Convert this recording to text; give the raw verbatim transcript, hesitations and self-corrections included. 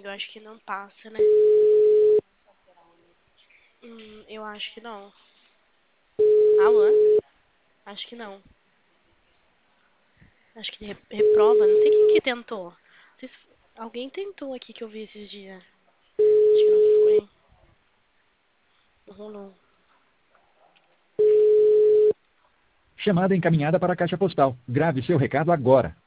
amigo, eu acho que não passa, né? Hum, eu acho que não. Alô? Acho que não. Acho que re- reprova. Não sei quem que tentou. Não sei se alguém tentou aqui que eu vi esses dias. Acho que não foi. Não rolou. Chamada encaminhada para a caixa postal. Grave seu recado agora.